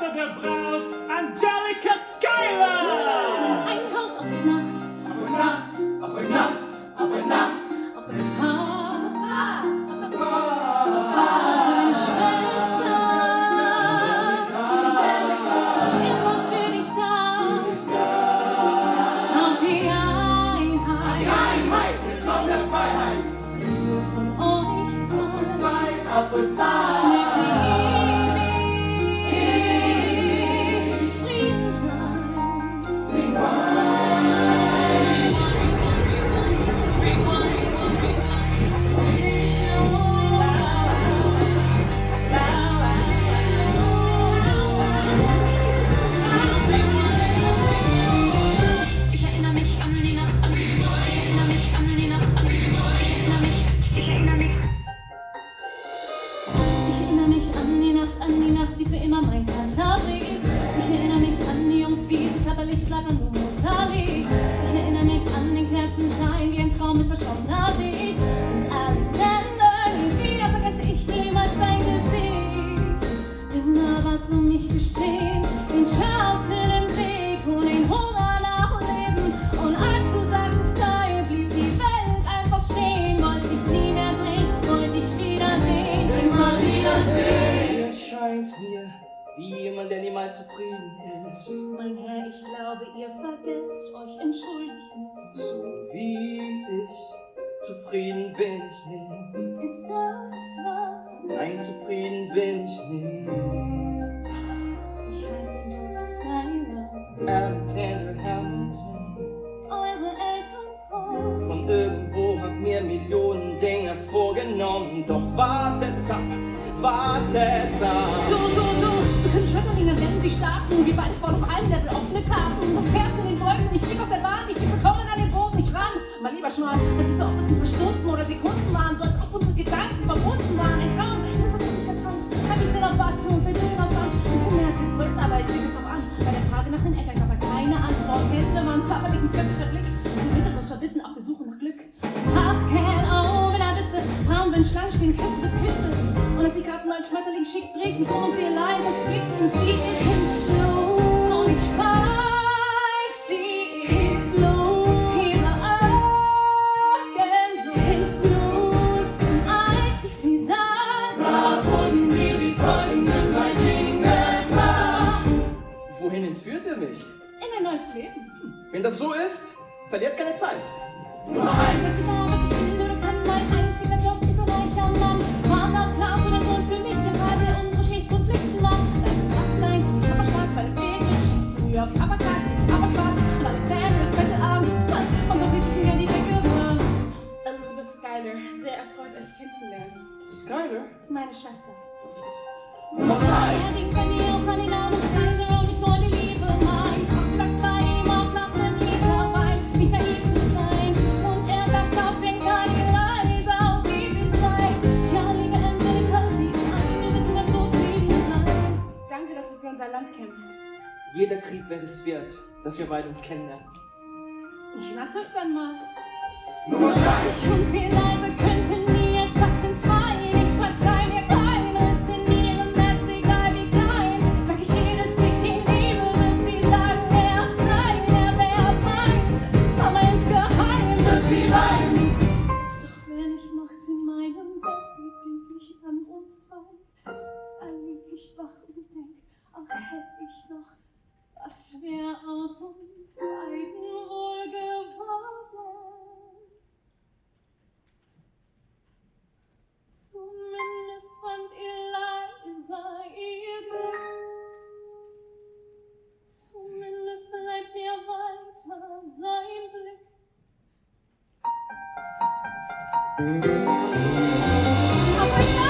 der Braut, Angelica Schuyler! Ein Toast auf die Nacht. Auf die Nacht, auf die Nacht, auf die Nacht. Auf das Paar. Auf das Paar. Deine Schwester ist immer für dich da. Auf die Einheit. Jetzt kommt der Freiheit. Nur von euch zwei. Auf uns zwei. Mögt ihr ewig zufrieden sein. Ich erinnere mich an die Nacht, an die Nacht. Ich erinnere mich an die Nacht, an die Nacht. Ich erinnere mich. Ich erinnere mich an die Nacht, die für immer mein Herz abregt. Ich erinnere mich an die Jungs, wie sie zapperlich flattern um uns liegt. Ich erinnere mich an den Kerzenschein, wie ein Traum mit verschwommener Sicht. Und Alexander, nie wieder vergesse ich niemals dein Gesicht. Denn da war's um mich geschehen, den Schaus in dem Weg und den Hunger nach Leben. Und als du sagtest, sei, blieb die Welt einfach stehen. Wollte ich nie mehr drehen, wollte ich wiedersehen, immer wiedersehen. Er erscheint mir wie jemand, der niemals zufrieden ist. Mein Herr, ich glaube, ihr vergesst euch, entschuldigt nicht. So wie ich, zufrieden bin ich nicht. Ist das wahr? Nein, zufrieden bin ich nicht. Ich heiße Angelica Schuyler. Alexander Hamilton. Eure Eltern kommen. Von irgendwo hat mir Millionen Dinge vorgenommen. Doch wartet's ab, wartet's ab. So können Schmetterlinge, wenn sie starten. Wir beide fahren auf allen Level offene Karten. Das Herz in den Wolken, ich flieg aus der Bahn. Die Füße kommen an den Boden nicht ran. Mein lieber Schwan, als wir ob es ein paar Stunden oder Sekunden waren, so als ob unsere Gedanken verbunden waren. Ein Traum, es ist tatsächlich ein Tanz. Ein bisschen auf Wartungs, ein bisschen auf Sand, ein bisschen mehr als den Folgen, aber ich leg es drauf an. Bei der Frage nach den Eltern gab er keine Antwort. Hinter man zapperlich ein skeptischer Blick. So hinterlos verbissen auf der Suche nach Glück. Ach, kein Auge, da bist du. Frauen, wenn Schlangen stehen, Küste bis Küste. Und als sie gerade einen neuen Schmetterling schickt, dreh ich mich um und sehe leises Blick. Und sie ist im Flow. Und ich weiß, sie ist ihre Augen so hilflos. Und als ich sie sah, da wurden mir die folgenden 3 Dinge klar. Wohin entführt ihr mich? In ein neues Leben. Wenn das so ist, verliert keine Zeit. Nummer 1. Das ist genau, was ich will oder kann. Mein einziger Job ist ein reicher Mann. Vater, Clown oder Sohn für mich, der Part, der unsere Schicht Konflikten macht. Lass es wach sein, und ich hab Spaß bei den Wegen. Ich schieß New Yorks Uppercast, ich hab Spaß. Und Alexander ist Bettelarm. Und doch krieg ich mir die Decke warm. Elizabeth Schuyler, sehr erfreut, euch kennenzulernen. Schuyler? Meine Schwester. Nummer 2. Er denkt bei mir auch an den Namen Schuyler und nicht nur die Liebe. Mein Kopf sagt bei ihm auch nach dem Liter Wein, nicht naiv zu sein. Und er sagt auf den keine Reise, auf die viel Zeit. Tja, liebe Angelica, sie ist ein, wir müssen nicht zufrieden sein. Danke, dass ihr für unser Land kämpft. Jeder Krieg wäre es wert, dass wir beide uns kennenlernen. Ich lass euch dann mal. Nummer 3. Ich und Eliza könnten nie etwas in zwei. Ich verzeih mir keines in ihrem Herz, egal wie klein. Sag ich ihr, dass ich ihn liebe, wird sie sagen, er ist nein, er wär mein. Aber insgeheim wird sie weinen. Doch wenn ich nachts in meinem Bett lieg, denk ich an uns zwei. Dann lieg ich wach und denk, ach hätt ich doch, was wär aus uns beiden wohl geworden. Zumindest fand Eliza ihr Glück. Zumindest bleibt mir weiter sein Blick. Aber